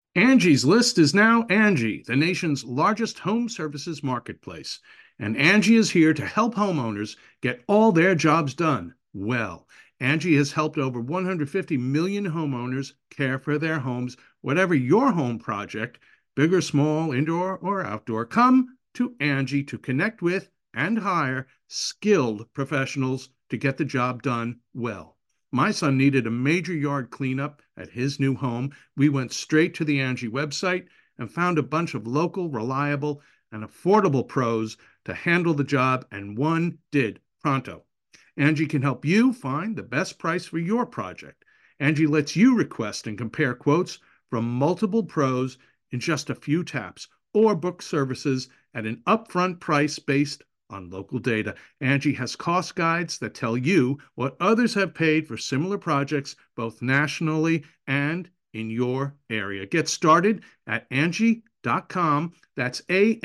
Angie's List is now Angie, the nation's largest home services marketplace. And Angie is here to help homeowners get all their jobs done well. Angie has helped over 150 million homeowners care for their homes. Whatever your home project, big or small, indoor or outdoor, come to Angie to connect with and hire skilled professionals to get the job done well. My son needed a major yard cleanup at his new home. We went straight to the Angie website and found a bunch of local, reliable, and affordable pros to handle the job, and one did pronto. Angie can help you find the best price for your project. Angie lets you request and compare quotes from multiple pros in just a few taps, or book services at an upfront price based on local data. Angie has cost guides that tell you what others have paid for similar projects, both nationally and in your area. Get started at Angie.com. That's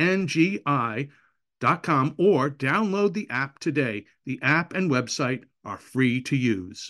ANGI.com, or download the app today. The app and website are free to use.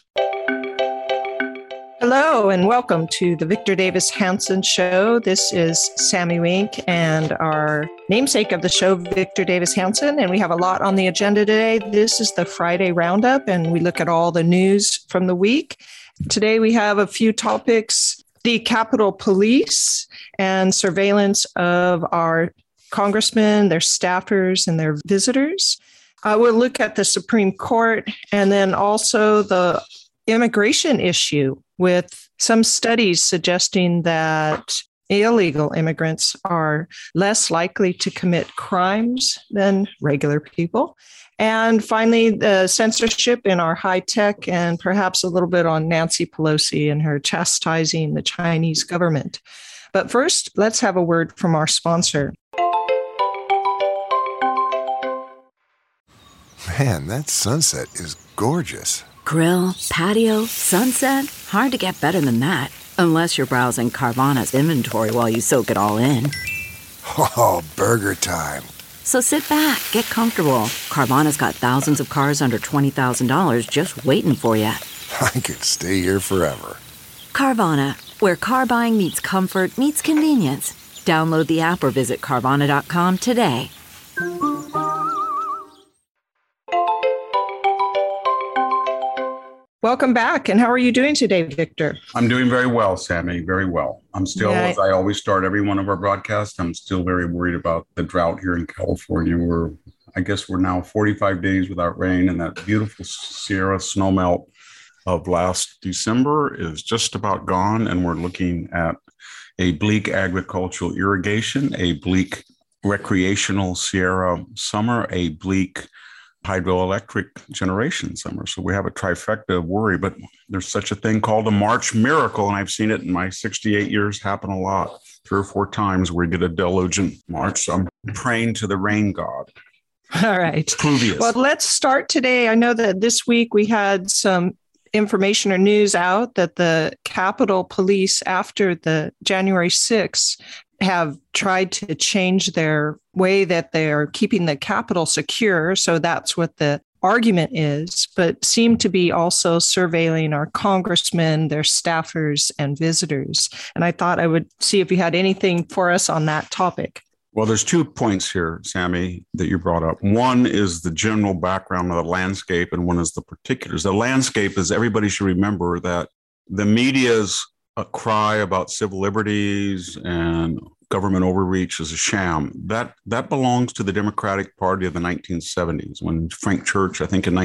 Hello and welcome to the Victor Davis Hanson Show. This is Sammy Wink and our namesake of the show, Victor Davis Hanson, and we have a lot on the agenda today. This is the Friday Roundup, and we look at all the news from the week. Today we have a few topics: the Capitol Police and surveillance of our congressmen, their staffers, and their visitors. We'll look at the Supreme Court, and then also the immigration issue, with some studies suggesting that illegal immigrants are less likely to commit crimes than regular people. And finally, the censorship in our high tech, and perhaps a little bit on Nancy Pelosi and her chastising the Chinese government. But first, let's have a word from our sponsor. Man, that sunset is gorgeous. Grill, patio, sunset. Hard to get better than that. Unless you're browsing Carvana's inventory while you soak it all in. Oh, burger time. So sit back, get comfortable. Carvana's got thousands of cars under $20,000 just waiting for you. I could stay here forever. Carvana, where car buying meets comfort, meets convenience. Download the app or visit Carvana.com today. Welcome back. And how are you doing today, Victor? I'm doing very well, Sammy, very well. I'm still, as I always start every one of our broadcasts, I'm still very worried about the drought here in California. I guess we're now 45 days without rain, and that beautiful Sierra snowmelt of last December is just about gone. And we're looking at a bleak agricultural irrigation, a bleak recreational Sierra summer, a bleak hydroelectric generation summer. So we have a trifecta of worry, but there's such a thing called a March miracle. And I've seen it in my 68 years happen a lot, 3 or 4 times where we get a deluge in March. So I'm praying to the rain god. All right. Pluvius. Well, let's start today. I know that this week we had some information or news out that the Capitol Police, after the January 6th, have tried to change their way that they're keeping the Capitol secure. So that's what the argument is, but seem to be also surveilling our congressmen, their staffers, and visitors. And I thought I would see if you had anything for us on that topic. Well, there's 2 points here, Sammy, that you brought up. One is the general background of the landscape, and one is the particulars. The landscape is, everybody should remember that the media's cry about civil liberties and government overreach is a sham. That belongs to the Democratic Party of the 1970s, when Frank Church, I think in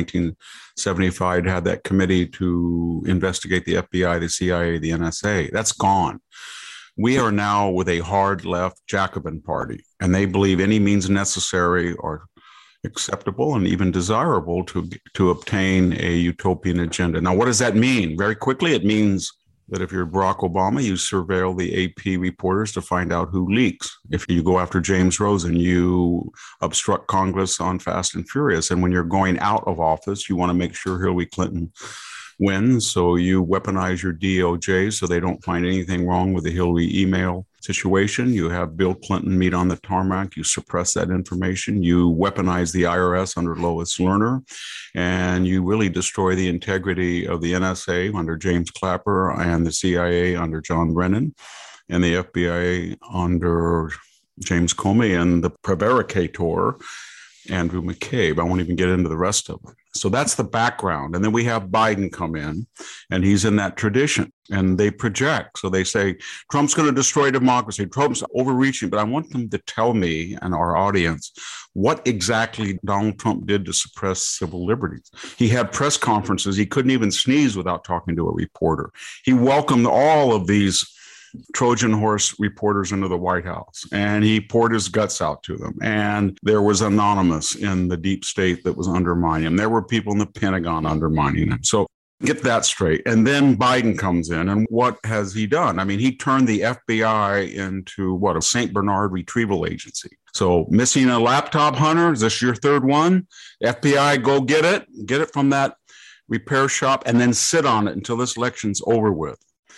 1975, had that committee to investigate the FBI, the CIA, the NSA. That's gone. We are now with a hard left Jacobin party, and they believe any means necessary or acceptable and even desirable to obtain a utopian agenda. Now, what does that mean? Very quickly, it means that if you're Barack Obama, you surveil the AP reporters to find out who leaks. If you go after James Rosen, you obstruct Congress on Fast and Furious. And when you're going out of office, you want to make sure Hillary Clinton wins. So you weaponize your DOJ so they don't find anything wrong with the Hillary email situation. You have Bill Clinton meet on the tarmac. You suppress that information. You weaponize the IRS under Lois Lerner, and you really destroy the integrity of the NSA under James Clapper and the CIA under John Brennan. and the FBI under James Comey and the prevaricator, Andrew McCabe. I won't even get into the rest of it. So that's the background. And then we have Biden come in, and he's in that tradition, and they project. So they say, Trump's going to destroy democracy. Trump's overreaching. But I want them to tell me and our audience what exactly Donald Trump did to suppress civil liberties. He had press conferences. He couldn't even sneeze without talking to a reporter. He welcomed all of these Trojan horse reporters into the White House, and he poured his guts out to them. And there was anonymous in the deep state that was undermining him. There were people in the Pentagon undermining him. So get that straight. And then Biden comes in, and what has he done? I mean, he turned the FBI into a St. Bernard retrieval agency. So missing a laptop, Hunter, is this your third one? FBI, go get it from that repair shop, and then sit on it until this election's over with.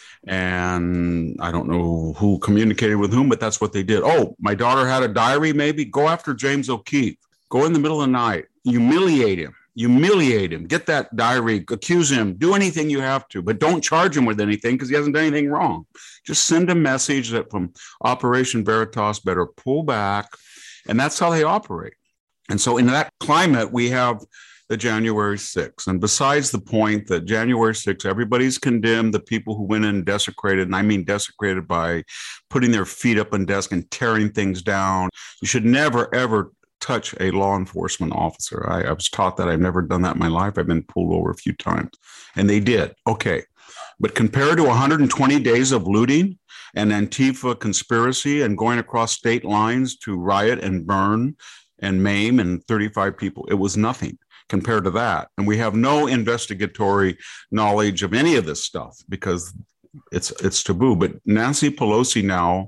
And I don't know who communicated with whom, but that's what they did. Oh, my daughter had a diary, maybe? Go after James O'Keefe. Go in the middle of the night. Humiliate him. Get that diary. Accuse him. Do anything you have to, but don't charge him with anything because he hasn't done anything wrong. Just send a message that from Operation Veritas better pull back. And that's how they operate. And so in that climate, we have the January 6th. And besides the point that January 6th, everybody's condemned the people who went in and desecrated, and I mean desecrated by putting their feet up on desk and tearing things down. You should never, ever touch a law enforcement officer. I was taught that. I've never done that in my life. I've been pulled over a few times. And they did. Okay. But compared to 120 days of looting and Antifa conspiracy and going across state lines to riot and burn and maim and 35 people, it was nothing compared to that. And we have no investigatory knowledge of any of this stuff because it's taboo. But Nancy Pelosi now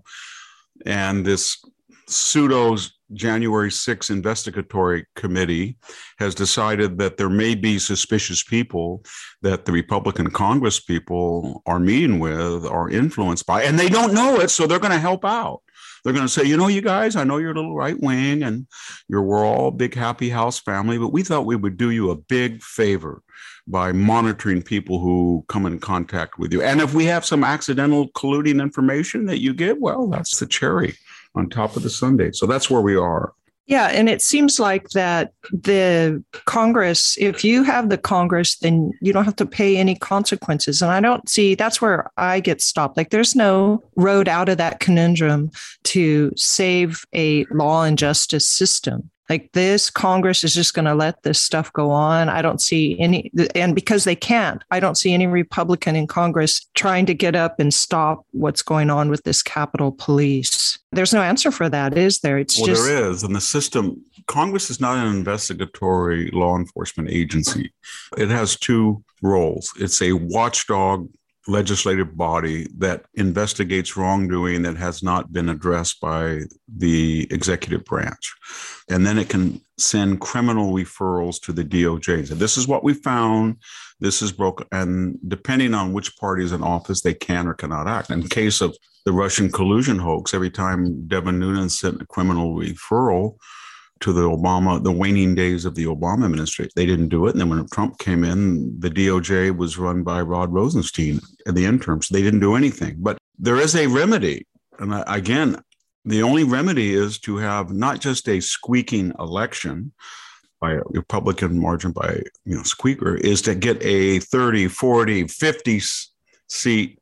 and this pseudo January 6th investigatory committee has decided that there may be suspicious people that the Republican Congress people are meeting with or influenced by, and they don't know it, so they're going to help out. They're going to say, you guys, I know you're a little right wing and we're all a big happy house family, but we thought we would do you a big favor by monitoring people who come in contact with you. And if we have some accidental colluding information that you get, well, that's the cherry on top of the sundae. So that's where we are. Yeah. And it seems like that the Congress, if you have the Congress, then you don't have to pay any consequences. And I don't see, that's where I get stopped. Like there's no road out of that conundrum to save a law and justice system. Like this Congress is just going to let this stuff go on. I don't see any, and because they can't, I don't see any Republican in Congress trying to get up and stop what's going on with this Capitol Police. There's no answer for that, is there? There is. And the system, Congress is not an investigatory law enforcement agency. It has two roles. It's a watchdog legislative body that investigates wrongdoing that has not been addressed by the executive branch. And then it can send criminal referrals to the DOJ. So this is what we found. This is broken. And depending on which party is in office, they can or cannot act. In case of the Russian collusion hoax, every time Devin Nunes sent a criminal referral to the waning days of the Obama administration, they didn't do it. And then when Trump came in, the DOJ was run by Rod Rosenstein in the interim. So they didn't do anything. But there is a remedy. And again, the only remedy is to have not just a squeaking election by a Republican margin by squeaker, is to get a 30, 40, 50 seat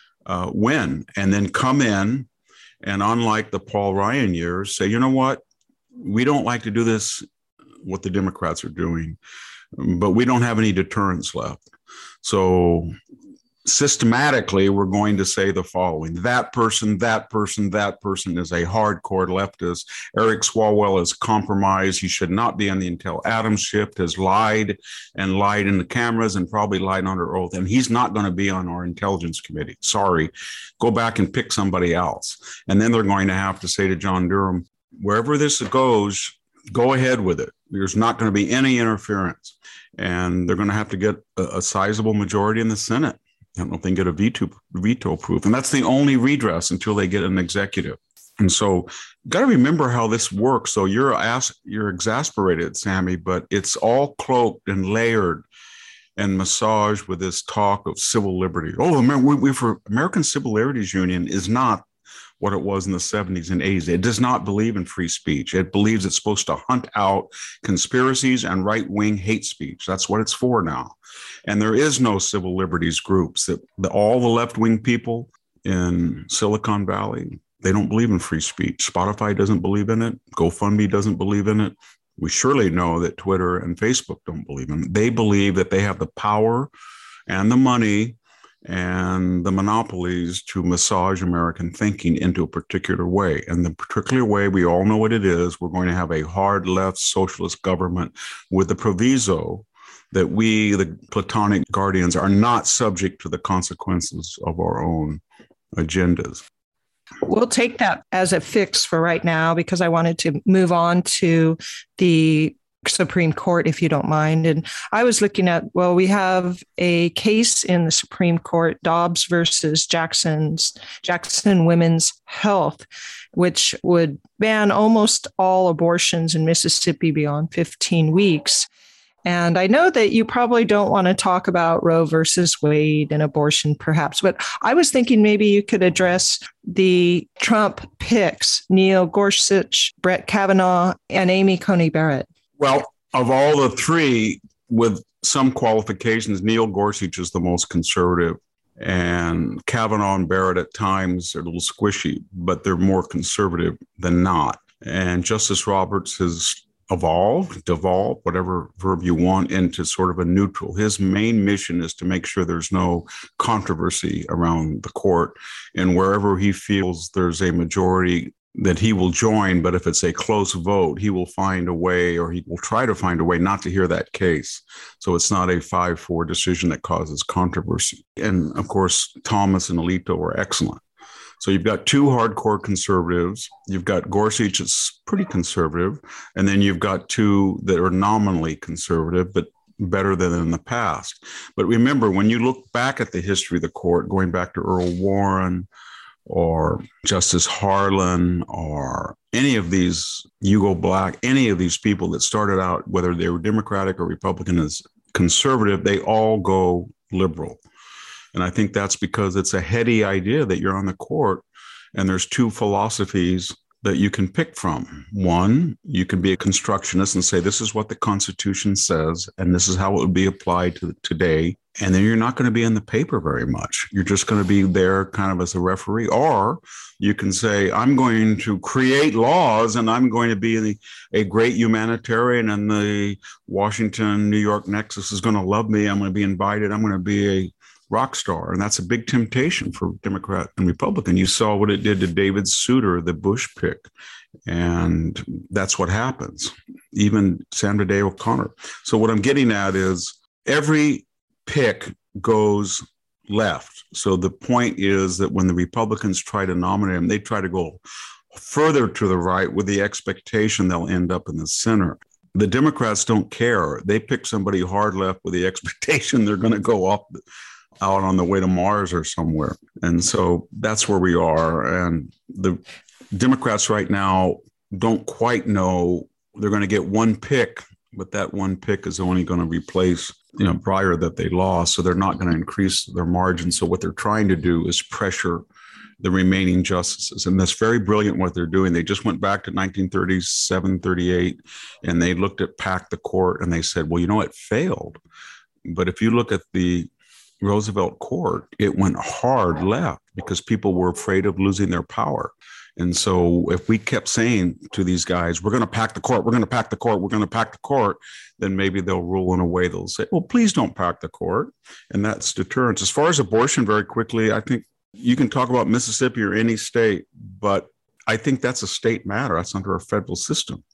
win and then come in and, unlike the Paul Ryan years, say, you know what? We don't like to do this, what the Democrats are doing, but we don't have any deterrents left. So systematically, we're going to say the following: that person is a hardcore leftist. Eric Swalwell is compromised. He should not be on the Intel Adams ship, has lied in the cameras and probably lied under oath. And he's not going to be on our intelligence committee. Sorry, go back and pick somebody else. And then they're going to have to say to John Durham, wherever this goes, go ahead with it. There's not going to be any interference. And they're going to have to get a sizable majority in the Senate. I don't know if they can get a veto proof. And that's the only redress until they get an executive. And so got to remember how this works. So you're exasperated, Sammy, but it's all cloaked and layered and massaged with this talk of civil liberty. Oh, for American Civil Liberties Union is not what it was in the 70s and 80s. It does not believe in free speech. It believes it's supposed to hunt out conspiracies and right-wing hate speech. That's what it's for now. And there is no civil liberties groups. All the left-wing people in Silicon Valley, they don't believe in free speech. Spotify doesn't believe in it. GoFundMe doesn't believe in it. We surely know that Twitter and Facebook don't believe in it. They believe that they have the power and the money and the monopolies to massage American thinking into a particular way. And the particular way, we all know what it is. We're going to have a hard left socialist government with the proviso that we, the Platonic guardians, are not subject to the consequences of our own agendas. We'll take that as a fix for right now, because I wanted to move on to the Supreme Court, if you don't mind. And I was looking at, well, we have a case in the Supreme Court, Dobbs versus Jackson Women's Health, which would ban almost all abortions in Mississippi beyond 15 weeks. And I know that you probably don't want to talk about Roe versus Wade and abortion, perhaps, but I was thinking maybe you could address the Trump picks, Neil Gorsuch, Brett Kavanaugh, and Amy Coney Barrett. Well, of all the three, with some qualifications, Neil Gorsuch is the most conservative, and Kavanaugh and Barrett at times are a little squishy, but they're more conservative than not. And Justice Roberts has devolved, whatever verb you want, into sort of a neutral. His main mission is to make sure there's no controversy around the court, and wherever he feels there's a majority that he will join, but if it's a close vote, he will find a way, or he will try to find a way not to hear that case. So it's not a 5-4 decision that causes controversy. And of course, Thomas and Alito are excellent. So you've got two hardcore conservatives. You've got Gorsuch, that's pretty conservative. And then you've got two that are nominally conservative, but better than in the past. But remember, when you look back at the history of the court, going back to Earl Warren or Justice Harlan or any of these, Hugo Black, any of these people that started out, whether they were Democratic or Republican, as conservative, they all go liberal. And I think that's because it's a heady idea that you're on the court and there's two philosophies that you can pick from. One, you can be a constructionist and say, this is what the Constitution says, and this is how it would be applied to today. And then you're not going to be in the paper very much. You're just going to be there kind of as a referee. Or you can say, I'm going to create laws and I'm going to be a great humanitarian, and the Washington-New York nexus is going to love me. I'm going to be invited. I'm going to be a rock star. And that's a big temptation for Democrat and Republican. You saw what it did to David Souter, the Bush pick. And that's what happens. Even Sandra Day O'Connor. So what I'm getting at is every pick goes left. So the point is that when the Republicans try to nominate him, they try to go further to the right with the expectation they'll end up in the center. The Democrats don't care. They pick somebody hard left with the expectation they're going to go up out on the way to Mars or somewhere. And so that's where we are. And the Democrats right now don't quite know. They're going to get one pick, but that one pick is only going to replace, Breyer that they lost. So they're not going to increase their margin. So what they're trying to do is pressure the remaining justices. And that's very brilliant what they're doing. They just went back to 1937, 38, and they looked at pack the court and they said, well, it failed. But if you look at the Roosevelt court, it went hard left because people were afraid of losing their power. And so if we kept saying to these guys, we're going to pack the court, we're going to pack the court, we're going to pack the court, then maybe they'll rule in a way they'll say, well, please don't pack the court. And that's deterrence. As far as abortion, very quickly, I think you can talk about Mississippi or any state, but I think that's a state matter. That's under a federal system.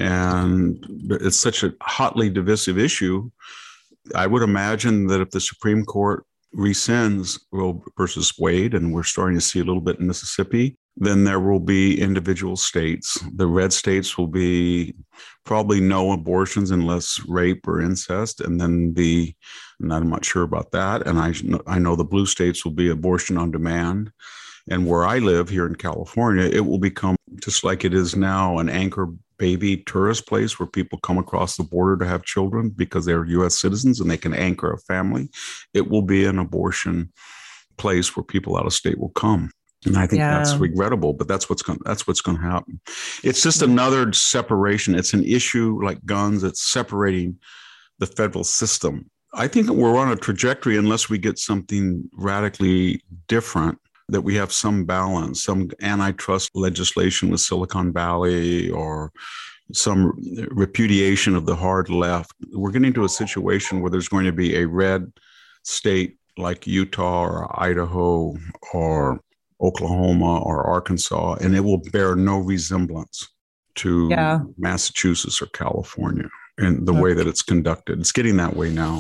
And it's such a hotly divisive issue. I would imagine that if the Supreme Court rescinds Roe versus Wade, and we're starting to see a little bit in Mississippi, then there will be individual states. The red states will be probably no abortions unless rape or incest. And then and I'm not sure about that. And I know the blue states will be abortion on demand. And where I live here in California, it will become, just like it is now, an anchor baby tourist place where people come across the border to have children because they're U.S. citizens and they can anchor a family. It will be an abortion place where people out of state will come. And I think that's regrettable, but that's what's going to happen. It's just another separation. It's an issue like guns. It's separating the federal system. I think we're on a trajectory, unless we get something radically different, that we have some balance, some antitrust legislation with Silicon Valley or some repudiation of the hard left. We're getting to a situation where there's going to be a red state like Utah or Idaho or Oklahoma or Arkansas, and it will bear no resemblance to Massachusetts or California in the way that it's conducted. It's getting that way now.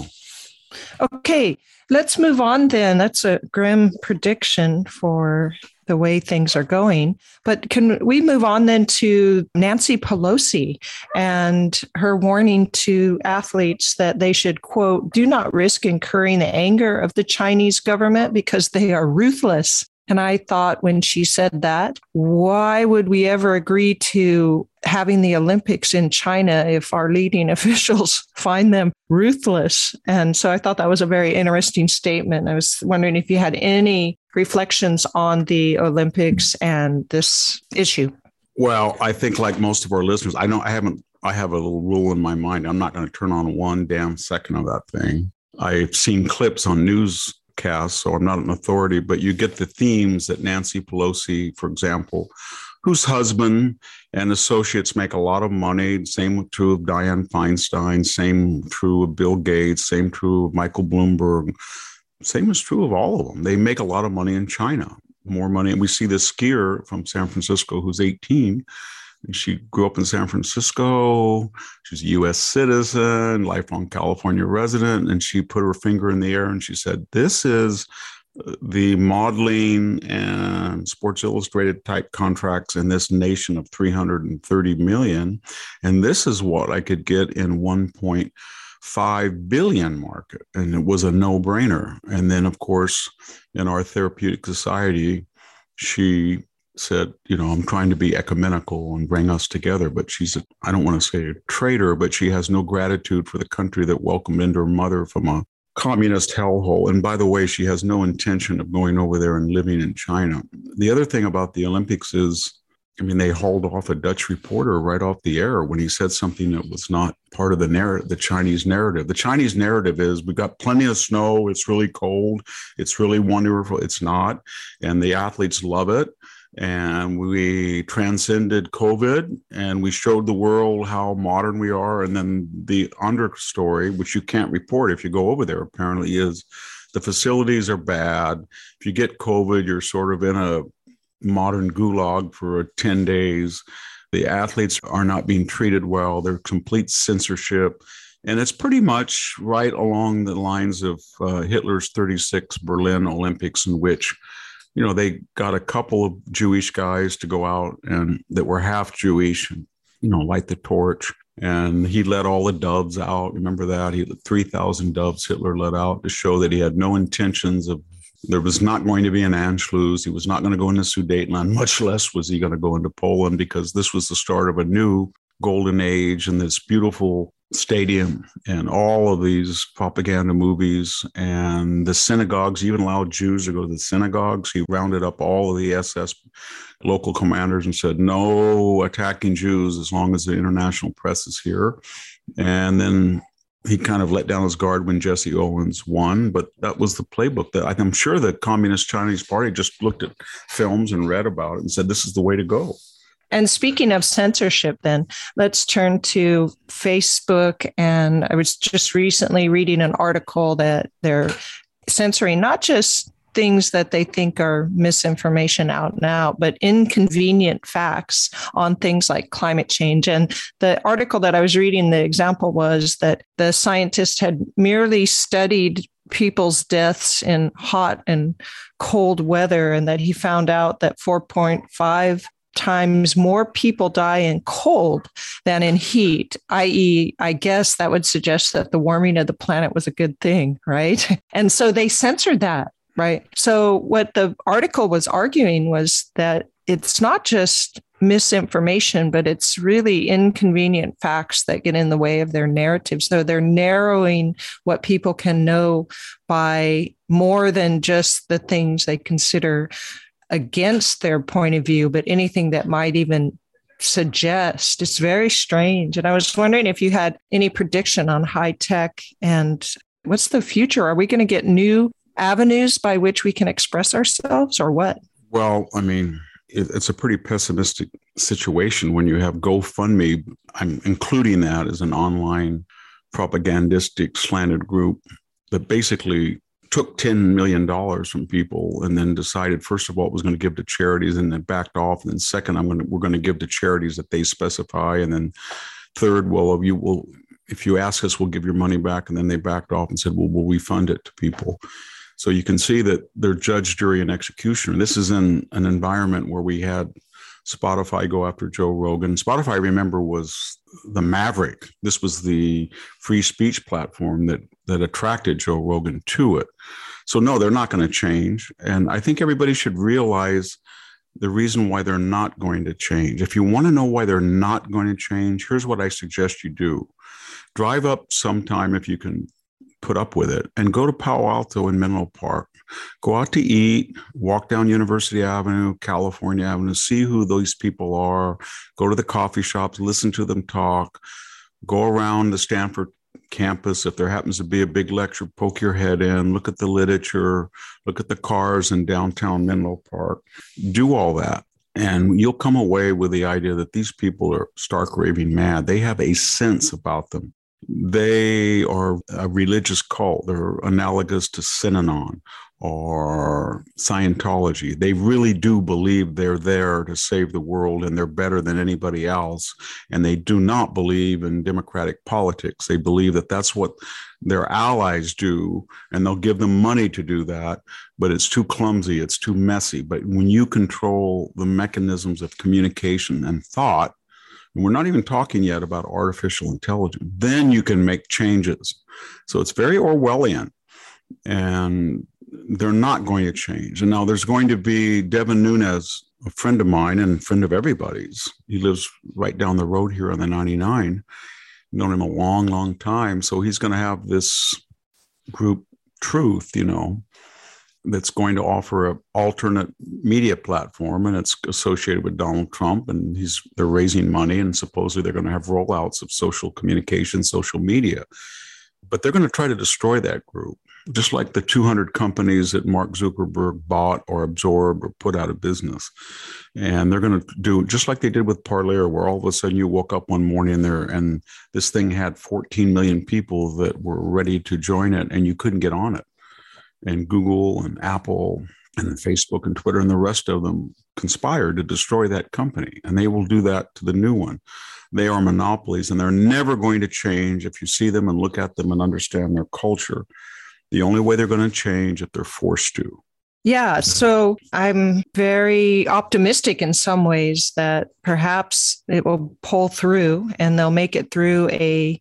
Okay, let's move on then. That's a grim prediction for the way things are going. But can we move on then to Nancy Pelosi and her warning to athletes that they should, quote, do not risk incurring the anger of the Chinese government because they are ruthless. And I thought when she said that, why would we ever agree to having the Olympics in China if our leading officials find them ruthless? And so I thought that was a very interesting statement. I was wondering if you had any reflections on the Olympics and this issue. Well, I think like most of our listeners, I have a little rule in my mind. I'm not going to turn on one damn second of that thing. I've seen clips on newscasts, so I'm not an authority, but you get the themes that Nancy Pelosi, for example, whose husband and associates make a lot of money. Same true of Dianne Feinstein, same true of Bill Gates, same true of Michael Bloomberg. Same is true of all of them. They make a lot of money in China, more money. And we see this skier from San Francisco who's 18. And she grew up in San Francisco. She's a U.S. citizen, lifelong California resident. And she put her finger in the air and she said, this is the modeling and Sports Illustrated type contracts in this nation of 330 million. And this is what I could get in 1.5 billion market. And it was a no-brainer. And then, of course, in our therapeutic society, she said, I'm trying to be ecumenical and bring us together. But I don't want to say a traitor, but she has no gratitude for the country that welcomed into her mother from a communist hellhole. And by the way, she has no intention of going over there and living in China. The other thing about the Olympics is, they hauled off a Dutch reporter right off the air when he said something that was not part of the Chinese narrative. The Chinese narrative is we got plenty of snow. It's really cold. It's really wonderful. It's not. And the athletes love it. And we transcended COVID and we showed the world how modern we are. And then the understory, which you can't report if you go over there, apparently is the facilities are bad. If you get COVID, you're sort of in a modern gulag for 10 days. The athletes are not being treated well. There's complete censorship. And it's pretty much right along the lines of Hitler's 36 Berlin Olympics, in which they got a couple of Jewish guys to go out and that were half Jewish and, light the torch. And he let all the doves out. Remember that? He let 3,000 doves Hitler let out to show that he had no intentions of, there was not going to be an Anschluss. He was not going to go into Sudetenland, much less was he going to go into Poland, because this was the start of a new golden age and this beautiful stadium and all of these propaganda movies and the synagogues. He even allowed Jews to go to the synagogues. He rounded up all of the SS local commanders and said, no attacking Jews as long as the international press is here. And then he kind of let down his guard when Jesse Owens won, but that was the playbook. That I'm sure the Communist Chinese Party just looked at films and read about it and said, this is the way to go. And speaking of censorship, then let's turn to Facebook. And I was just recently reading an article that they're censoring not just things that they think are misinformation out and out, but inconvenient facts on things like climate change. And the article that I was reading, the example was that the scientists had merely studied people's deaths in hot and cold weather, and that he found out that 4.5 times more people die in cold than in heat, i.e., I guess that would suggest that the warming of the planet was a good thing, right? And so they censored that, right? So what the article was arguing was that it's not just misinformation, but it's really inconvenient facts that get in the way of their narrative. So they're narrowing what people can know by more than just the things they consider against their point of view, but anything that might even suggest. It's very strange. And I was wondering if you had any prediction on high tech and what's the future? Are we going to get new avenues by which we can express ourselves or what? Well, I mean, it's a pretty pessimistic situation when you have GoFundMe. I'm including that as an online propagandistic slanted group that basically took $10 million from people and then decided, first of all, it was going to give to charities and then backed off. And then second, we're going to give to charities that they specify. And then third, well, if you ask us, we'll give your money back. And then they backed off and said, well, we'll refund it to people. So you can see that they're judge, jury, and executioner. This is in an environment where we had Spotify go after Joe Rogan. Spotify, remember, was the maverick. This was the free speech platform that attracted Joe Rogan to it. So no, they're not going to change. And I think everybody should realize the reason why they're not going to change. If you want to know why they're not going to change, here's what I suggest you do. Drive up sometime if you can put up with it and go to Palo Alto and Menlo Park. Go out to eat, walk down University Avenue, California Avenue, see who those people are, go to the coffee shops, listen to them talk, go around the Stanford campus. If there happens to be a big lecture, poke your head in, look at the literature, look at the cars in downtown Menlo Park, do all that. And you'll come away with the idea that these people are stark raving mad. They have a sense about them. They are a religious cult. They're analogous to Synanon or Scientology. They really do believe they're there to save the world and they're better than anybody else. And they do not believe in democratic politics. They believe that that's what their allies do, and they'll give them money to do that, but it's too clumsy, it's too messy. But when you control the mechanisms of communication and thought, and we're not even talking yet about artificial intelligence, then you can make changes. So it's very Orwellian, and they're not going to change. And now there's going to be Devin Nunes, a friend of mine and friend of everybody's. He lives right down the road here on the 99. Known him a long, long time. So he's going to have this group Truth, that's going to offer an alternate media platform, and it's associated with Donald Trump, and they're raising money, and supposedly they're going to have rollouts of social communication, social media. But they're going to try to destroy that group, just like the 200 companies that Mark Zuckerberg bought or absorbed or put out of business. And they're going to do just like they did with Parler, where all of a sudden you woke up one morning and this thing had 14 million people that were ready to join it, and you couldn't get on it. And Google and Apple and Facebook and Twitter and the rest of them conspired to destroy that company. And they will do that to the new one. They are monopolies, and they're never going to change if you see them and look at them and understand their culture. The only way they're going to change if they're forced to. Yeah, so I'm very optimistic in some ways that perhaps it will pull through and they'll make it through a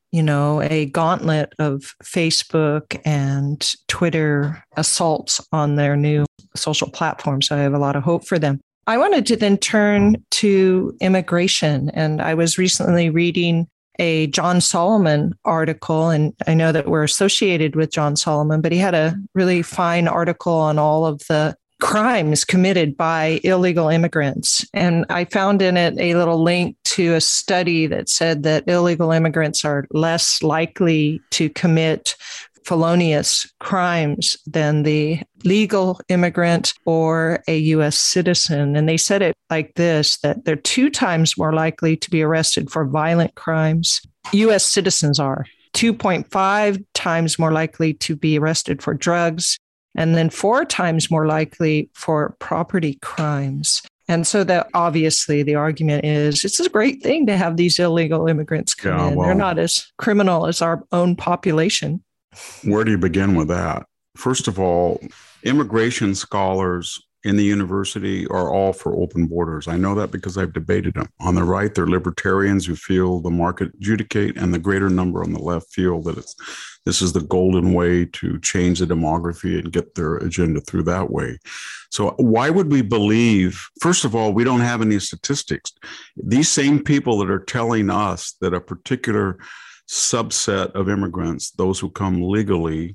gauntlet of Facebook and Twitter assaults on their new social platforms. So I have a lot of hope for them. I wanted to then turn to immigration. And I was recently reading a John Solomon article, and I know that we're associated with John Solomon, but he had a really fine article on all of the crimes committed by illegal immigrants. And I found in it a little link to a study that said that illegal immigrants are less likely to commit felonious crimes than the legal immigrant or a U.S. citizen. And they said it like this, that they're 2 times more likely to be arrested for violent crimes. U.S. citizens are 2.5 times more likely to be arrested for drugs, and then 4 times more likely for property crimes. And so that obviously the argument is it's a great thing to have these illegal immigrants come in. Well, they're not as criminal as our own population. Where do you begin with that? First of all, immigration scholars in the university are all for open borders. I know that because I've debated them. On the right, they're libertarians who feel the market adjudicate, and the greater number on the left feel that this is the golden way to change the demography and get their agenda through that way. So why would we believe, first of all, we don't have any statistics. These same people that are telling us that a particular subset of immigrants, those who come legally,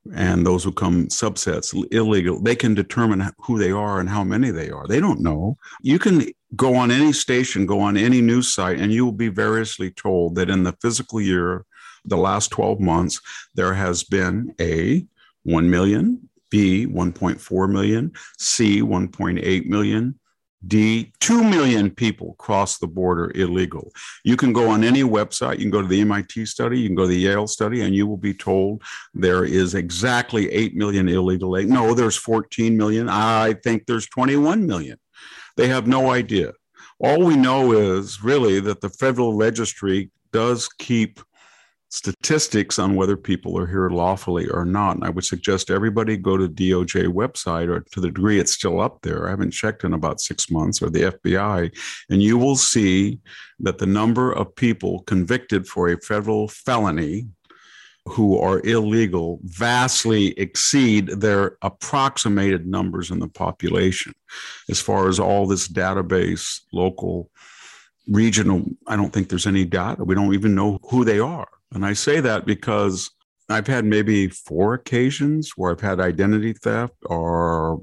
and those who come subsets, illegal, they can determine who they are and how many they are. They don't know. You can go on any station, go on any news site, and you will be variously told that in the fiscal year, the last 12 months, there has been A, 1 million, B, 1.4 million, C, 1.8 million, D, 2 million people cross the border illegal. You can go on any website. You can go to the MIT study. You can go to the Yale study, and you will be told there is exactly 8 million illegal. No, there's 14 million. I think there's 21 million. They have no idea. All we know is really that the federal registry does keep statistics on whether people are here lawfully or not. And I would suggest everybody go to DOJ website, or to the degree it's still up there. I haven't checked in about 6 months, or the FBI, and you will see that the number of people convicted for a federal felony who are illegal vastly exceed their approximated numbers in the population. As far as all this database, local, regional, I don't think there's any data. We don't even know who they are. And I say that because I've had maybe 4 occasions where I've had identity theft, or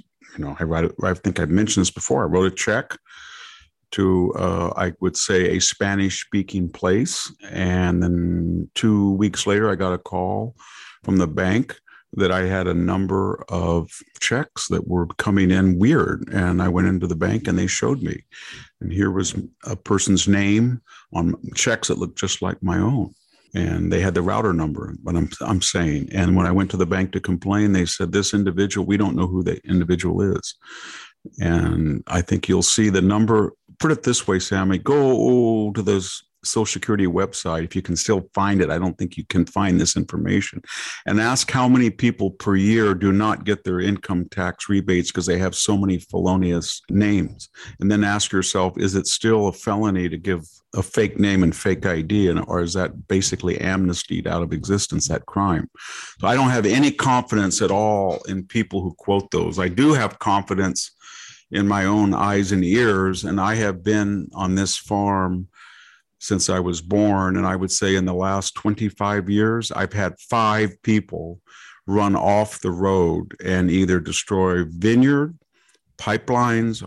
I think I've mentioned this before. I wrote a check to, I would say, a Spanish-speaking place. And then 2 weeks later, I got a call from the bank that I had a number of checks that were coming in weird. And I went into the bank and they showed me. And here was a person's name on checks that looked just like my own. And they had the router number, but I'm saying. And when I went to the bank to complain, they said, this individual, we don't know who the individual is. And I think you'll see the number. Put it this way, Sammy, go to those Social Security website, if you can still find it. I don't think you can find this information, and ask how many people per year do not get their income tax rebates because they have so many felonious names. And then ask yourself, is it still a felony to give a fake name and fake ID, or is that basically amnestied out of existence, that crime? So I don't have any confidence at all in people who quote those. I do have confidence in my own eyes and ears, and I have been on this farm since I was born. And I would say in the last 25 years, I've had 5 people run off the road and either destroy vineyard, pipelines,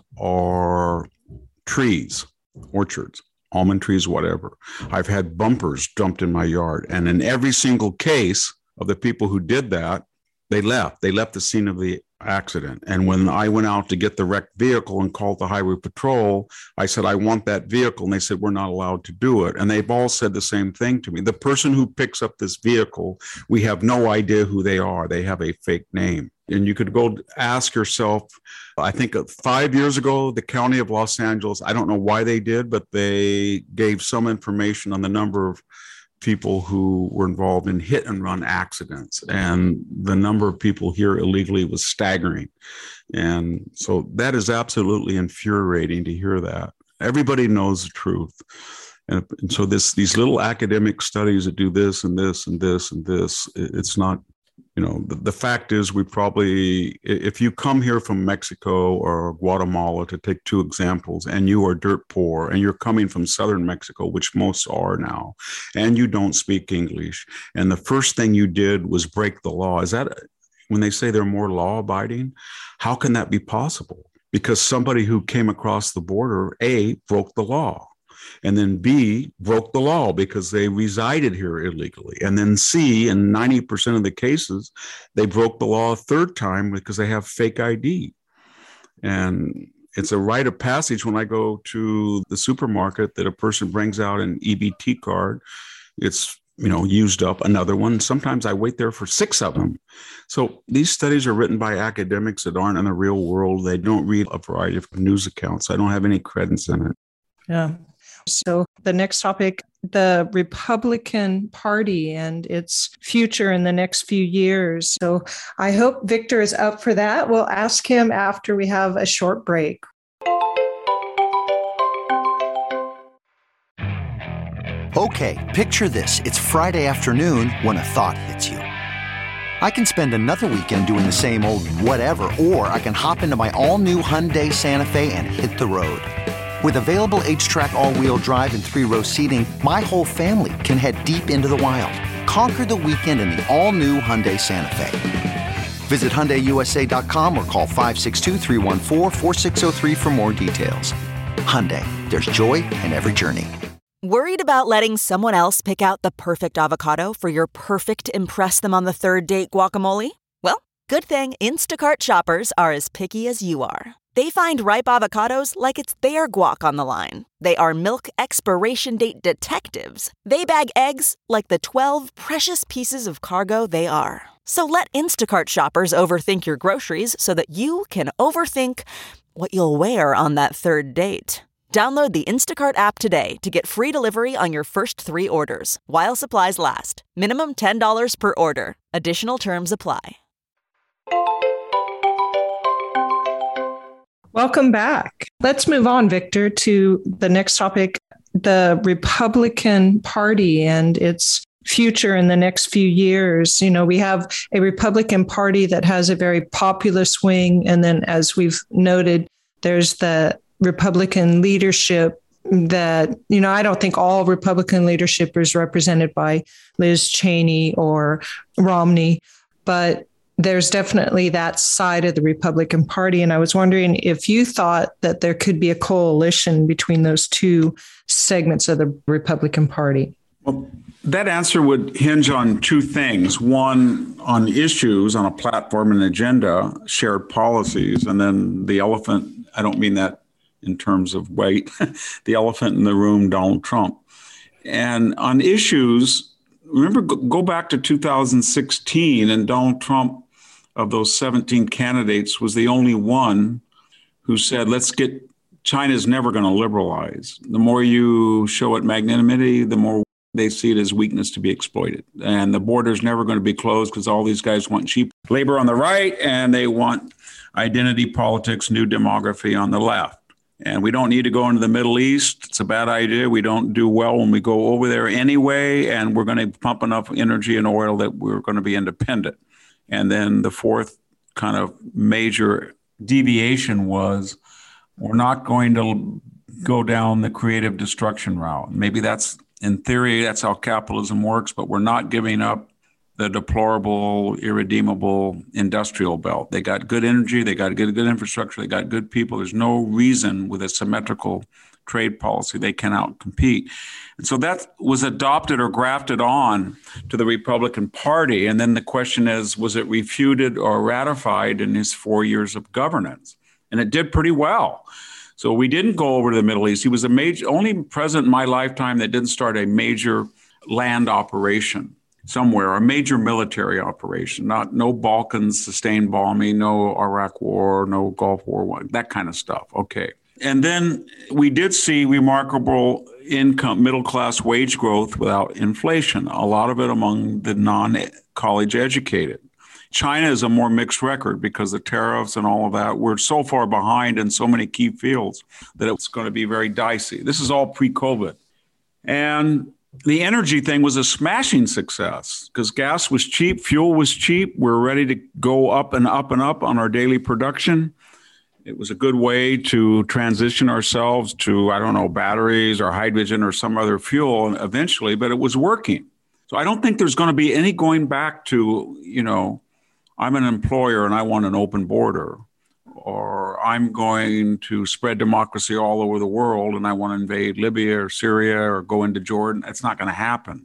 or trees, orchards, almond trees, whatever. I've had bumpers dumped in my yard. And in every single case of the people who did that, they left the scene of the accident. And when I went out to get the wrecked vehicle and called the highway patrol, I said, I want that vehicle. And they said, we're not allowed to do it. And they've all said the same thing to me. The person who picks up this vehicle, we have no idea who they are. They have a fake name. And you could go ask yourself, I think 5 years ago, the county of Los Angeles, I don't know why they did, but they gave some information on the number of people who were involved in hit and run accidents. And the number of people here illegally was staggering. And so that is absolutely infuriating to hear that. Everybody knows the truth. And so these little academic studies that do this and this and this and this, it's not, the fact is we probably, if you come here from Mexico or Guatemala, to take 2 examples, and you are dirt poor and you're coming from southern Mexico, which most are now, and you don't speak English, and the first thing you did was break the law. Is that, when they say they're more law abiding, how can that be possible? Because somebody who came across the border, A, broke the law. And then B, broke the law because they resided here illegally. And then C, in 90% of the cases, they broke the law a third time because they have fake ID. And it's a rite of passage when I go to the supermarket that a person brings out an EBT card. It's, used up, another one. Sometimes I wait there for 6 of them. So these studies are written by academics that aren't in the real world. They don't read a variety of news accounts. I don't have any credence in it. Yeah. So the next topic, the Republican Party and its future in the next few years. So I hope Victor is up for that. We'll ask him after we have a short break. Okay, picture this. It's Friday afternoon when a thought hits you. I can spend another weekend doing the same old whatever, or I can hop into my all-new Hyundai Santa Fe and hit the road. With available H-Track all-wheel drive and 3-row seating, my whole family can head deep into the wild. Conquer the weekend in the all-new Hyundai Santa Fe. Visit HyundaiUSA.com or call 562-314-4603 for more details. Hyundai, there's joy in every journey. Worried about letting someone else pick out the perfect avocado for your perfect impress them on the third date guacamole? Well, good thing Instacart shoppers are as picky as you are. They find ripe avocados like it's their guac on the line. They are milk expiration date detectives. They bag eggs like the 12 precious pieces of cargo they are. So let Instacart shoppers overthink your groceries so that you can overthink what you'll wear on that third date. Download the Instacart app today to get free delivery on your first 3 orders, while supplies last. Minimum $10 per order. Additional terms apply. Welcome back. Let's move on, Victor, to the next topic, the Republican Party and its future in the next few years. You know, we have a Republican Party that has a very populist wing. And then, as we've noted, there's the Republican leadership that, you know, I don't think all Republican leadership is represented by Liz Cheney or Romney, but there's definitely that side of the Republican Party. And I was wondering if you thought that there could be a coalition between those two segments of the Republican Party. Well, that answer would hinge on 2 things. One, on issues, on a platform and agenda, shared policies, and then the elephant, I don't mean that in terms of weight, the elephant in the room, Donald Trump. And on issues, remember, go back to 2016, and Donald Trump, of those 17 candidates, was the only one who said, China's never going to liberalize. The more you show it magnanimity, the more they see it as weakness to be exploited. And the border's never going to be closed because all these guys want cheap labor on the right, and they want identity politics, new demography on the left. And we don't need to go into the Middle East. It's a bad idea. We don't do well when we go over there anyway, and we're going to pump enough energy and oil that we're going to be independent. And then the fourth kind of major deviation was, we're not going to go down the creative destruction route. Maybe that's, in theory, that's how capitalism works, but we're not giving up the deplorable, irredeemable industrial belt. They got good energy, they got good infrastructure, they got good people. There's no reason with a symmetrical trade policy they can outcompete. And so that was adopted or grafted on to the Republican Party. And then the question is, was it refuted or ratified in his 4 years of governance? And it did pretty well. So we didn't go over to the Middle East. He was only president in my lifetime that didn't start a major land operation somewhere, a major military operation, no Balkans sustained bombing, no Iraq war, no Gulf War, that kind of stuff. Okay. And then we did see remarkable income, middle-class wage growth without inflation, a lot of it among the non-college educated. China is a more mixed record because the tariffs and all of that, we're so far behind in so many key fields that it's going to be very dicey. This is all pre-COVID. And the energy thing was a smashing success because gas was cheap, fuel was cheap. We're ready to go up and up and up on our daily production. It was a good way to transition ourselves to, I don't know, batteries or hydrogen or some other fuel eventually, but it was working. So I don't think there's going to be any going back to, you know, I'm an employer and I want an open border, or I'm going to spread democracy all over the world and I want to invade Libya or Syria or go into Jordan. It's not going to happen.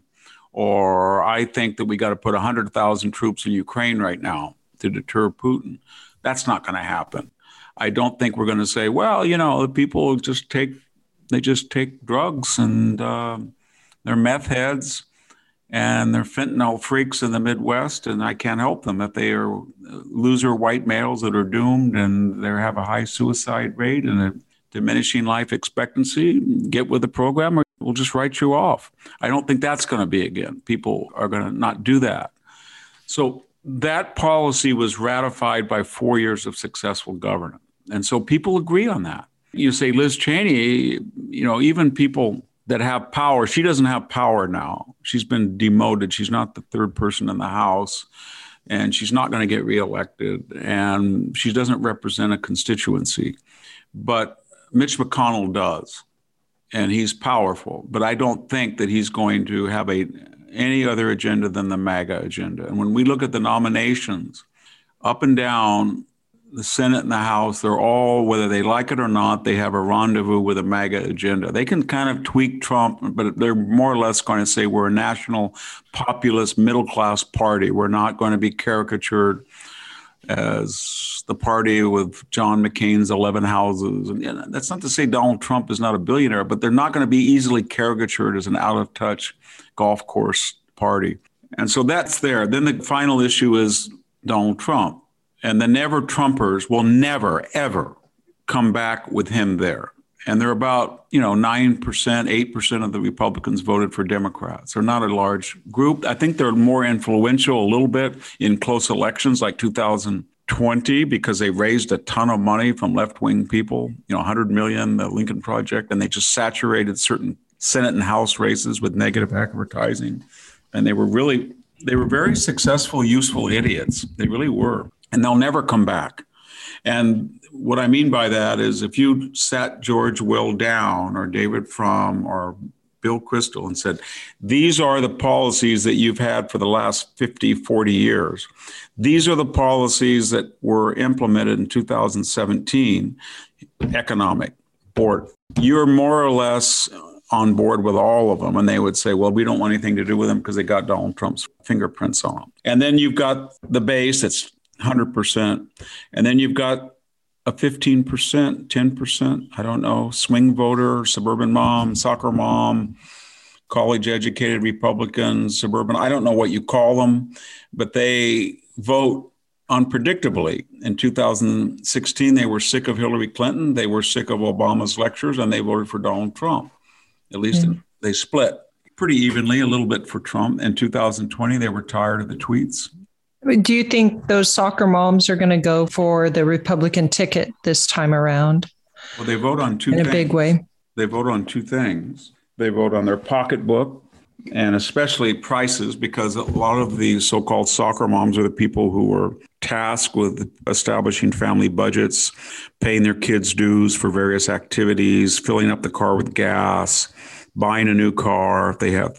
Or I think that we got to put 100,000 troops in Ukraine right now to deter Putin. That's not going to happen. I don't think we're going to say, well, you know, the people just take drugs and they're meth heads and they're fentanyl freaks in the Midwest, and I can't help them if they are loser white males that are doomed and they have a high suicide rate and a diminishing life expectancy. Get with the program or we'll just write you off. I don't think that's going to be again. People are going to not do that. So that policy was ratified by 4 years of successful governance. And so people agree on that. You say Liz Cheney, you know, even people that have power, she doesn't have power now. She's been demoted. She's not the third person in the House, and she's not going to get reelected, and she doesn't represent a constituency. But Mitch McConnell does. and he's powerful, but I don't think that he's going to have any other agenda than the MAGA agenda. And when we look at the nominations up and down, the Senate and the House, they're all, whether they like it or not, they have a rendezvous with a MAGA agenda. They can kind of tweak Trump, but they're more or less going to say we're a national populist middle-class party. We're not going to be caricatured as the party with John McCain's 11 houses. And that's not to say Donald Trump is not a billionaire, but they're not going to be easily caricatured as an out-of-touch golf course party. And so that's there. Then the final issue is Donald Trump. And the never Trumpers will never, ever come back with him there. And they're about, 9%, 8% of the Republicans voted for Democrats. They're not a large group. I think they're more influential a little bit in close elections like 2020 because they raised a ton of money from left-wing people, 100 million, the Lincoln Project, and they just saturated certain Senate and House races with negative advertising. And they were very successful, useful idiots. They really were. And they'll never come back. And what I mean by that is if you sat George Will down or David Frum or Bill Kristol and said, these are the policies that you've had for the last 50, 40 years. These are the policies that were implemented in 2017, economic, board. You're more or less on board with all of them. And they would say, well, we don't want anything to do with them because they got Donald Trump's fingerprints on them. And then you've got the base that's 100%. And then you've got a 15%, 10%, I don't know, swing voter, suburban mom, soccer mom, college-educated Republicans, suburban, I don't know what you call them, but they vote unpredictably. In 2016, they were sick of Hillary Clinton, they were sick of Obama's lectures, and they voted for Donald Trump. At least they split pretty evenly, a little bit for Trump. In 2020, they were tired of the tweets. Do you think those soccer moms are going to go for the Republican ticket this time around? Well, they vote on two things. In a big way. They vote on two things. They vote on their pocketbook and especially prices, because a lot of the so-called soccer moms are the people who are tasked with establishing family budgets, paying their kids' dues for various activities, filling up the car with gas, buying a new car if they have,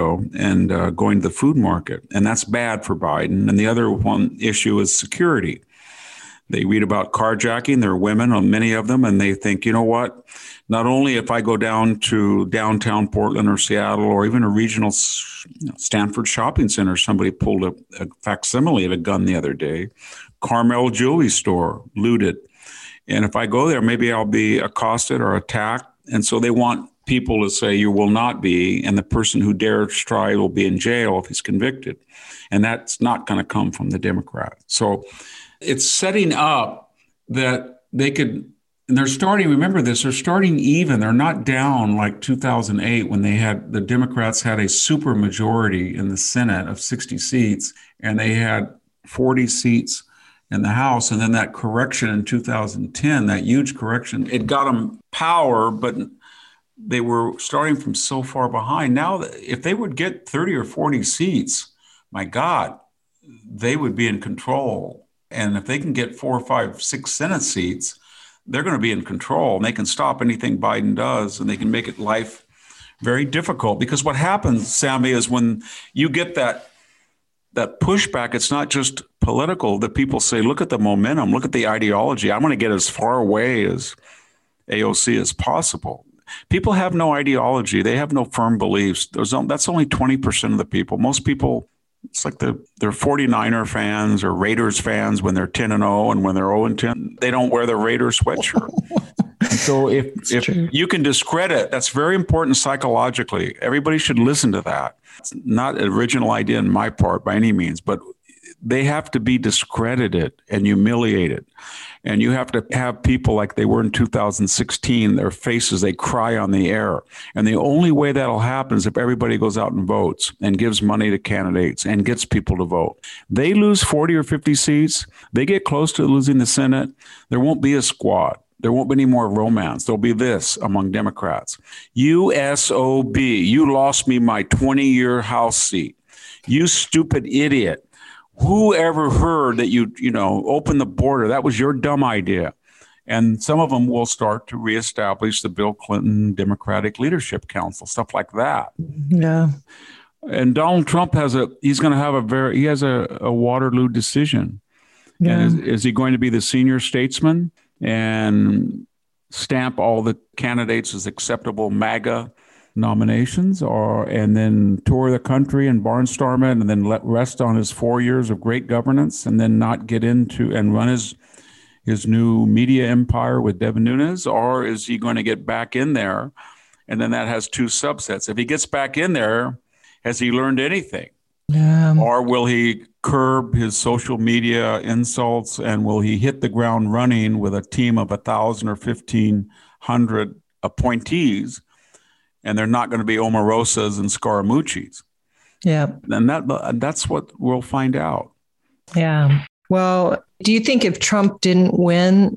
and going to the food market. And that's bad for Biden. And the other one issue is security. They read about carjacking. There are women, many of them, and they think, you know what? Not only if I go down to downtown Portland or Seattle or even a regional Stanford shopping center, somebody pulled a facsimile of a gun the other day. Carmel jewelry store looted. And if I go there, maybe I'll be accosted or attacked. And so they want people to say you will not be, and the person who dares try will be in jail if he's convicted. And that's not going to come from the Democrats. So it's setting up that they could, and they're starting, remember this, they're starting even. They're not down like 2008 when the Democrats had a super majority in the Senate of 60 seats, and they had 40 seats in the House. And then that correction in 2010, that huge correction, it got them power, but they were starting from so far behind. Now, if they would get 30 or 40 seats, my God, they would be in control. And if they can get 4, 5, 6 Senate seats, they're going to be in control, and they can stop anything Biden does, and they can make it life very difficult. Because what happens, Sammy, is when you get that pushback, it's not just political. The people say, look at the momentum, look at the ideology. I'm going to get as far away as AOC as possible. People have no ideology. They have no firm beliefs. That's only 20% of the people. Most people, it's like they're 49er fans or Raiders fans when they're 10-0, and when they're 0-10, they don't wear the Raiders sweatshirt. So if you can discredit, that's very important psychologically. Everybody should listen to that. It's not an original idea on my part by any means, but they have to be discredited and humiliated. And you have to have people like they were in 2016, their faces, they cry on the air. And the only way that'll happen is if everybody goes out and votes and gives money to candidates and gets people to vote. They lose 40 or 50 seats. They get close to losing the Senate. There won't be a squad. There won't be any more romance. There'll be this among Democrats. USOB, you lost me my 20-year House seat. You stupid idiot. Who ever heard that you open the border? That was your dumb idea. And some of them will start to reestablish the Bill Clinton Democratic Leadership Council, stuff like that. Yeah. And Donald Trump has a Waterloo decision. Yeah. And is he going to be the senior statesman and stamp all the candidates as acceptable MAGA nominations, and then tour the country and barnstorm it, and then let rest on his 4 years of great governance, and then not get into and run his new media empire with Devin Nunes? Or is he going to get back in there? And then that has two subsets. If he gets back in there, has he learned anything? Yeah. Or will he curb his social media insults, and will he hit the ground running with a team of 1,000 or 1,500 appointees? And they're not going to be Omarosas and Scaramucci's. Yeah. And that's what we'll find out. Yeah. Well, do you think if Trump didn't win,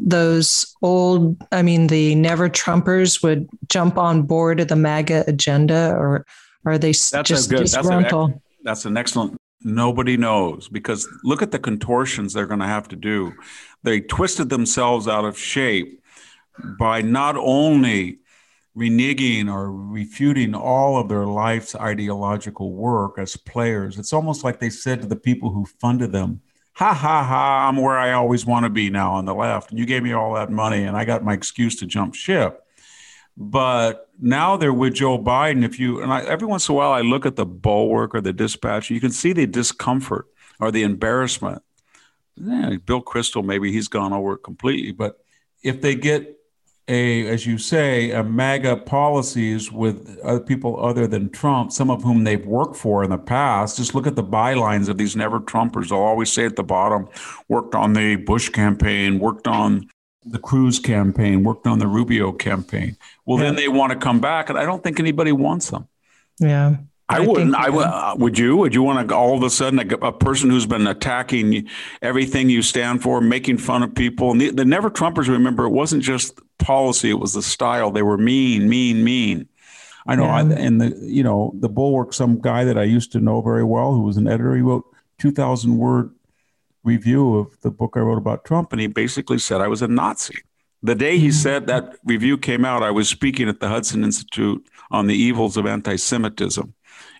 the Never Trumpers would jump on board of the MAGA agenda, or are they disgruntled? That's an excellent. Nobody knows, because look at the contortions they're going to have to do. They twisted themselves out of shape by not only reneging or refuting all of their life's ideological work as players. It's almost like they said to the people who funded them, ha, ha, ha, I'm where I always want to be now on the left. You gave me all that money and I got my excuse to jump ship. But now they're with Joe Biden. Every once in a while I look at the Bulwark or the Dispatch, you can see the discomfort or the embarrassment. Bill Kristol, maybe he's gone over it completely. But if they get as you say, a MAGA policies with other people other than Trump, some of whom they've worked for in the past. Just look at the bylines of these Never Trumpers. They'll always say at the bottom, worked on the Bush campaign, worked on the Cruz campaign, worked on the Rubio campaign. Well, then they want to come back, and I don't think anybody wants them. Yeah. I wouldn't. Would you? Would you want to all of a sudden a person who's been attacking everything you stand for, making fun of people? And the Never Trumpers, remember, it wasn't just policy; it was the style. They were mean, mean, mean. I know. Yeah. The Bulwark, some guy that I used to know very well, who was an editor, he wrote 2,000-word review of the book I wrote about Trump, and he basically said I was a Nazi. The day he said that review came out, I was speaking at the Hudson Institute on the evils of anti-Semitism.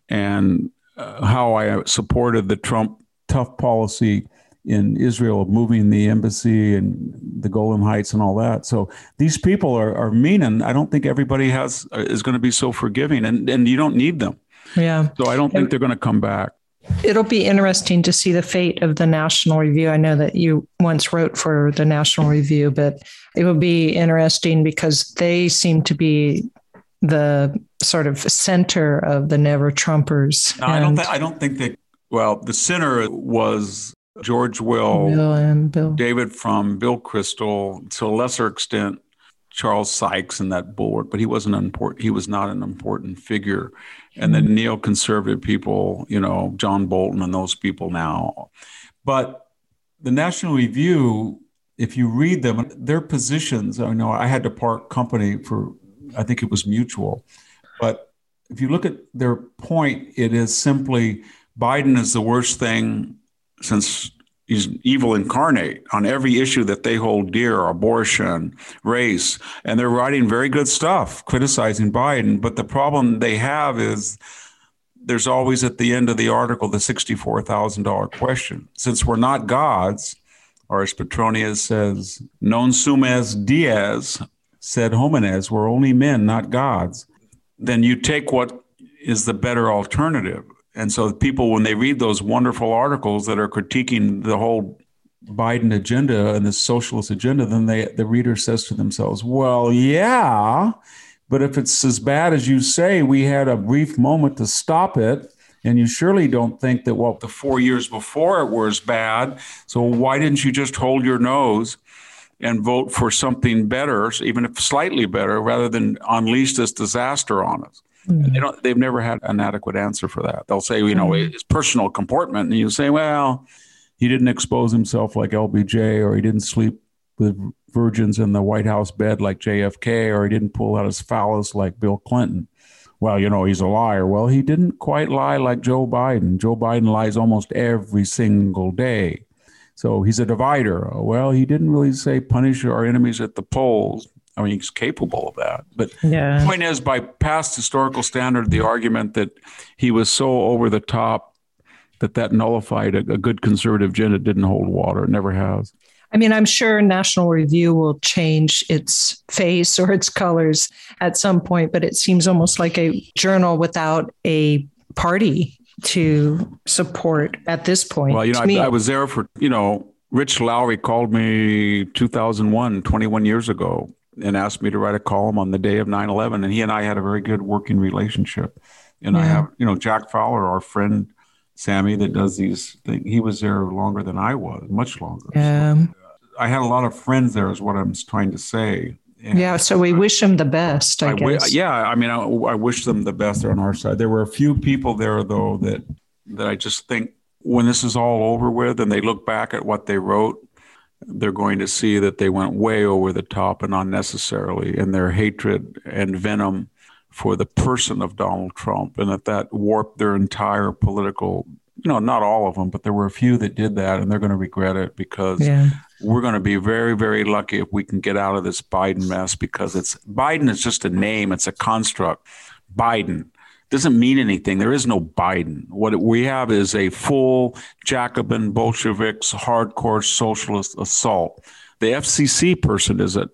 And how I supported the Trump tough policy in Israel of moving the embassy and the Golan Heights and all that. So these people are mean, and I don't think everybody is going to be so forgiving, and you don't need them. Yeah. So I don't think they're going to come back. It'll be interesting to see the fate of the National Review. I know that you once wrote for the National Review, but it will be interesting because they seem to be the sort of center of the Never Trumpers. No, I don't think that. Well, the center was George Will, and Bill, David Frum, Bill Kristol, to a lesser extent, Charles Sykes and that Bulwark, but he wasn't important. He was not an important figure. And the neoconservative people, John Bolton and those people now. But the National Review, if you read them, their positions. I know I had to part company for. I think it was mutual. But if you look at their point, it is simply Biden is the worst thing since he's evil incarnate on every issue that they hold dear, abortion, race. And they're writing very good stuff, criticizing Biden. But the problem they have is there's always at the end of the article the $64,000 question. Since we're not gods, or as Petronius says, non sumes dies, said homines, we're only men, not gods, then you take what is the better alternative. And so people, when they read those wonderful articles that are critiquing the whole Biden agenda and the socialist agenda, then the reader says to themselves, well, yeah, but if it's as bad as you say, we had a brief moment to stop it. And you surely don't think that, the 4 years before it was bad. So why didn't you just hold your nose and vote for something better, even if slightly better, rather than unleash this disaster on us? Mm-hmm. And they've never had an adequate answer for that. They'll say, it's personal comportment. And you say, well, he didn't expose himself like LBJ, or he didn't sleep with virgins in the White House bed like JFK, or he didn't pull out his phallus like Bill Clinton. Well, he's a liar. Well, he didn't quite lie like Joe Biden. Joe Biden lies almost every single day. So he's a divider. Well, he didn't really say punish our enemies at the polls. I mean, he's capable of that. But the point is, by past historical standard, the argument that he was so over the top that nullified a good conservative agenda didn't hold water. It never has. I mean, I'm sure National Review will change its face or its colors at some point, but it seems almost like a journal without a party to support at this point. Well, I was there for, Rich Lowry called me 2001, 21 years ago, and asked me to write a column on the day of 9/11. And he and I had a very good working relationship. And I have, Jack Fowler, our friend, Sammy, that does these things. He was there longer than I was, much longer. So I had a lot of friends there is what I'm trying to say. And so we wish them the best, I guess. I wish them the best. They're on our side. There were a few people there, though, that I just think when this is all over with and they look back at what they wrote, they're going to see that they went way over the top and unnecessarily in their hatred and venom for the person of Donald Trump, and that warped their entire political, not all of them, but there were a few that did that, and they're going to regret it because we're going to be very, very lucky if we can get out of this Biden mess, because Biden is just a name. It's a construct. Biden doesn't mean anything. There is no Biden. What we have is a full Jacobin, Bolsheviks, hardcore socialist assault. The FCC person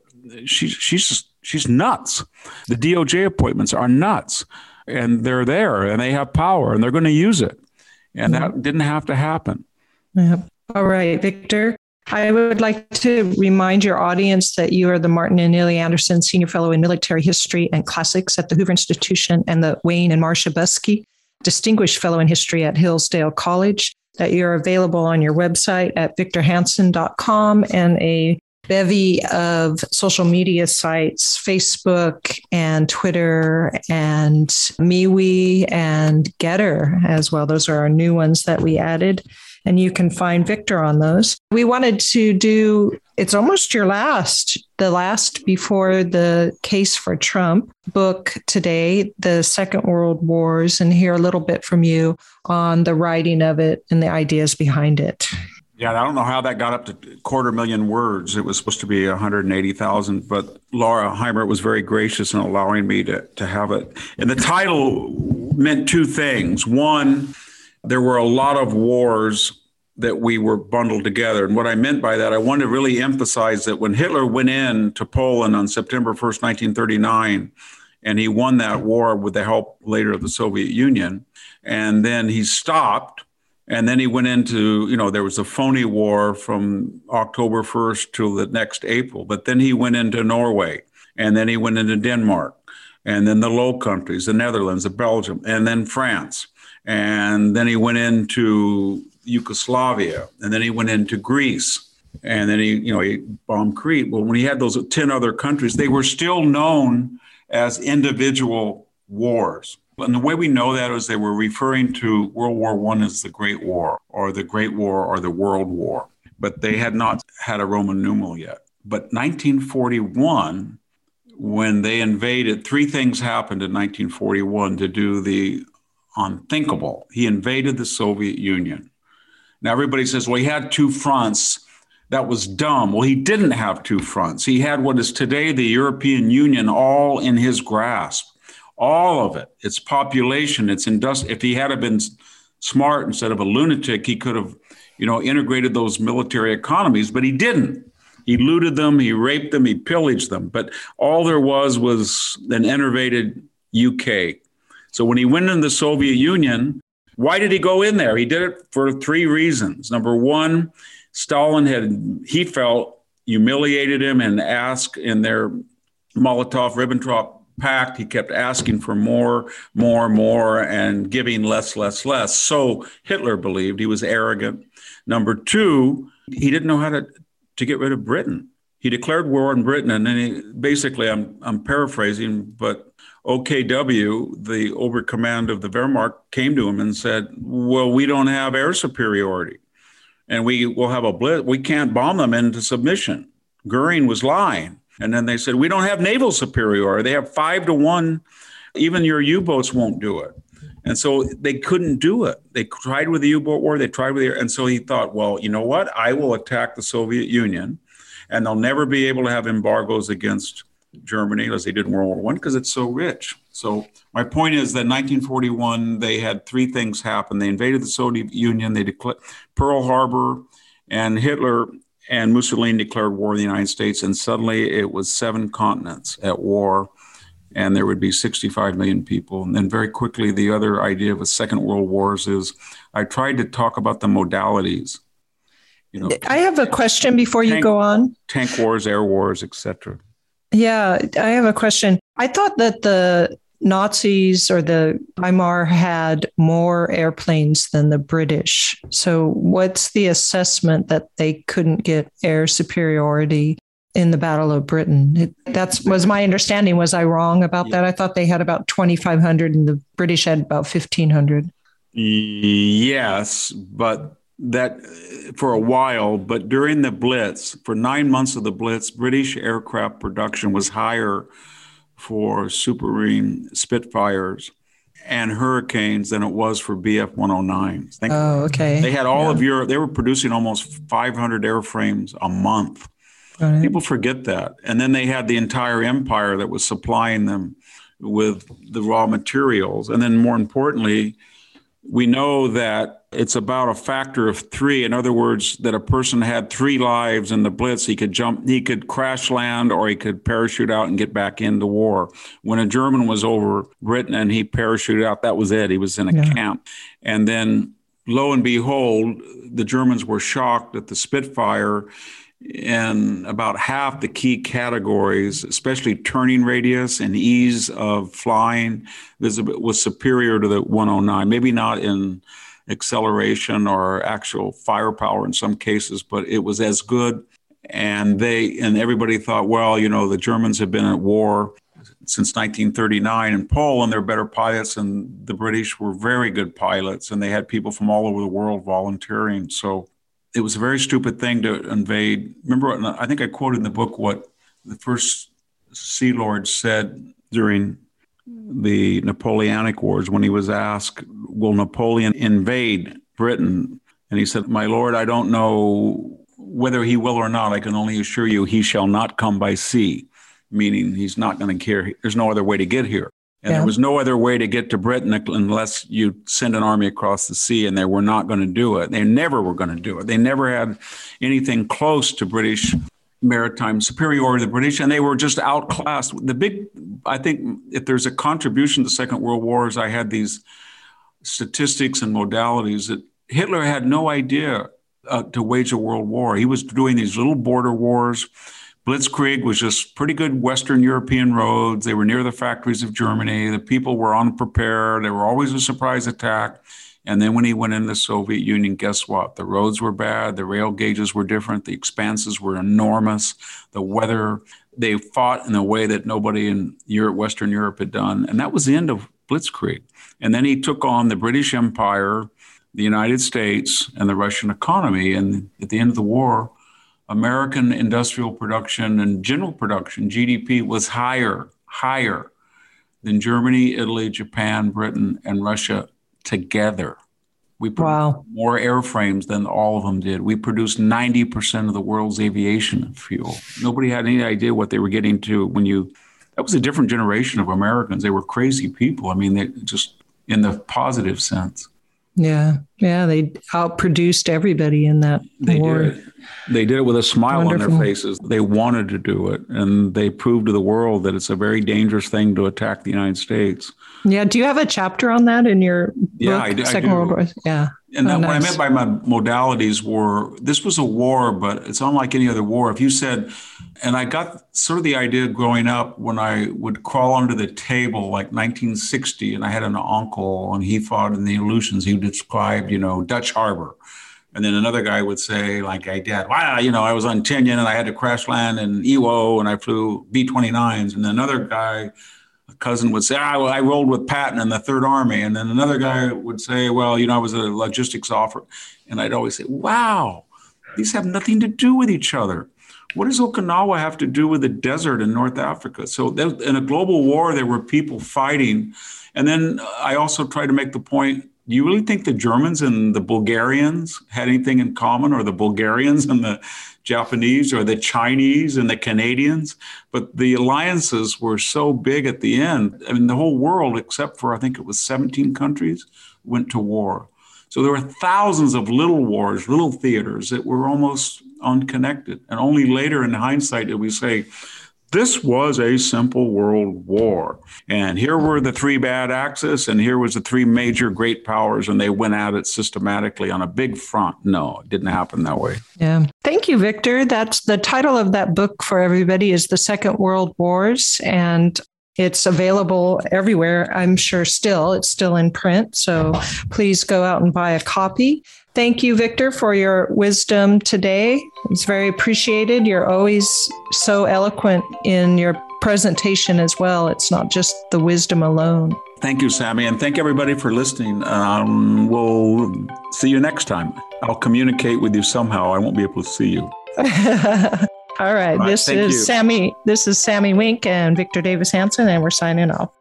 she's nuts. The DOJ appointments are nuts, and they're there and they have power and they're going to use it. And that didn't have to happen. Yep. All right, Victor. I would like to remind your audience that you are the Martin and Neely Anderson Senior Fellow in Military History and Classics at the Hoover Institution and the Wayne and Marcia Buskey Distinguished Fellow in History at Hillsdale College, that you're available on your website at victorhansen.com and a bevy of social media sites, Facebook and Twitter and MeWe and Getter as well. Those are our new ones that we added, and you can find Victor on those. We wanted to do, it's almost the last before the Case for Trump book today, The Second World Wars, and hear a little bit from you on the writing of it and the ideas behind it. Yeah, I don't know how that got up to 250,000 words. It was supposed to be 180,000, but Laura Heimer was very gracious in allowing me to have it. And the title meant two things. One, there were a lot of wars that we were bundled together. And what I meant by that, I wanted to really emphasize that when Hitler went into Poland on September 1st, 1939, and he won that war with the help later of the Soviet Union, and then he stopped. And then he went into, there was a phony war from October 1st till the next April. But then he went into Norway, and then he went into Denmark, and then the Low Countries, the Netherlands, the Belgium, and then France. And then he went into Yugoslavia, and then he went into Greece. And then he bombed Crete. Well, when he had those 10 other countries, they were still known as individual wars. And the way we know that is they were referring to World War I as the Great War or the Great War or the World War, but they had not had a Roman numeral yet. But 1941, when they invaded, three things happened in 1941 to do the unthinkable. He invaded the Soviet Union. Now everybody says, well, he had two fronts. That was dumb. Well, he didn't have two fronts. He had what is today the European Union all in his grasp. All of it, its population, its industry. If he had been smart instead of a lunatic, he could have, integrated those military economies, but he didn't. He looted them, he raped them, he pillaged them. But all there was an enervated UK. So when he went into the Soviet Union, why did he go in there? He did it for three reasons. Number one, Stalin he felt, humiliated him and asked in their Molotov-Ribbentrop Pact, he kept asking for more, and giving less. So Hitler believed he was arrogant. Number two, he didn't know how to get rid of Britain. He declared war on Britain, and then basically, I'm paraphrasing, but OKW, the Oberkommand of the Wehrmacht, came to him and said, well, we don't have air superiority, and we will have a blitz. We can't bomb them into submission. Goering was lying. And then they said, we don't have naval superiority. They have 5-1. Even your U-boats won't do it. And so they couldn't do it. They tried with the U-boat war, they tried with the air. And so he thought, well, you know what? I will attack the Soviet Union, and they'll never be able to have embargoes against Germany as they did in World War I because it's so rich. So my point is that in 1941, they had three things happen. They invaded the Soviet Union, they declared Pearl Harbor, and Hitler and Mussolini declared war in the United States. And suddenly it was 7 continents at war, and there would be 65 million people. And then very quickly, the other idea of a second world wars is I tried to talk about the modalities. You know, I have a question before you go on. Tank wars, air wars, etc. Yeah, I have a question. I thought that the Nazis or the Weimar had more airplanes than the British. So what's the assessment that they couldn't get air superiority in the Battle of Britain? That was my understanding. Was I wrong about that? I thought they had about 2,500 and the British had about 1,500. Yes, but that for a while, but during the Blitz, for 9 months of the Blitz, British aircraft production was higher for Supermarine Spitfires and Hurricanes than it was for Bf-109s. Oh, okay. They had all of Europe. They were producing almost 500 airframes a month. Right. People forget that. And then they had the entire empire that was supplying them with the raw materials. And then more importantly, we know that it's about a factor of 3. In other words, that a person had 3 lives in the Blitz. He could crash land, or he could parachute out and get back into war. When a German was over Britain and he parachuted out, that was it. He was in a camp. And then lo and behold, the Germans were shocked at the Spitfire in about half the key categories, especially turning radius and ease of flying, was superior to the 109. Maybe not in acceleration or actual firepower in some cases, but it was as good. And everybody thought, well, you know, the Germans have been at war since 1939 in Poland. They're better pilots, and the British were very good pilots, and they had people from all over the world volunteering. So it was a very stupid thing to invade. Remember, I think I quoted in the book what the first Sea Lord said during the Napoleonic Wars when he was asked, will Napoleon invade Britain? And he said, my lord, I don't know whether he will or not. I can only assure you he shall not come by sea, meaning he's not going to care. There's no other way to get here. And there was no other way to get to Britain unless you send an army across the sea, and they were not going to do it. They never were going to do it. They never had anything close to British maritime superiority to the British, and they were just outclassed. I think if there's a contribution to the Second World War, is I had these statistics and modalities that Hitler had no idea to wage a world war. He was doing these little border wars. Blitzkrieg was just pretty good Western European roads. They were near the factories of Germany. The people were unprepared. There were always a surprise attack. And then when he went into the Soviet Union, guess what? The roads were bad. The rail gauges were different. The expanses were enormous. The weather, they fought in a way that nobody in Europe, Western Europe had done. And that was the end of Blitzkrieg. And then he took on the British Empire, the United States, and the Russian economy. And at the end of the war, American industrial production and general production, GDP, was higher than Germany, Italy, Japan, Britain, and Russia together. We produced more airframes than all of them did. We produced 90% of the world's aviation fuel. Nobody had any idea what they were getting to that was a different generation of Americans. They were crazy people. I mean, they just in the positive sense. Yeah. They outproduced everybody in that war. They did it with a smile on their faces. They wanted to do it, and they proved to the world that it's a very dangerous thing to attack the United States. Yeah. Do you have a chapter on that in your book, I do. Second World War? Yeah. And what I meant by my modalities were, this was a war, but it's unlike any other war. If you said, and I got sort of the idea growing up when I would crawl under the table like 1960, and I had an uncle, and he fought in the Aleutians. He described, Dutch Harbor. And then another guy would say, like I did, wow, I was on Tinian and I had to crash land in Iwo and I flew B-29s. And then another guy, a cousin, would say, I rolled with Patton in the Third Army. And then another guy would say, well, I was a logistics officer. And I'd always say, wow, these have nothing to do with each other. what does Okinawa have to do with the desert in North Africa? So in a global war, there were people fighting. And then I also try to make the point, do you really think the Germans and the Bulgarians had anything in common, or the Bulgarians and the Japanese, or the Chinese and the Canadians? But the alliances were so big at the end. I mean, the whole world, except for I think it was 17 countries, went to war. So there were thousands of little wars, little theaters that were almost unconnected. And only later in hindsight did we say, this was a simple world war. And here were the three bad axis, and here was the three major great powers, and they went at it systematically on a big front. No, it didn't happen that way. Yeah. Thank you, Victor. That's the title of that book for everybody is The Second World Wars. And it's available everywhere, I'm sure still. It's still in print. So please go out and buy a copy. Thank you, Victor, for your wisdom today. It's very appreciated. You're always so eloquent in your presentation as well. It's not just the wisdom alone. Thank you, Sammy. And thank everybody for listening. We'll see you next time. I'll communicate with you somehow. I won't be able to see you. All right. This is Sammy Wink and Victor Davis Hanson, and we're signing off.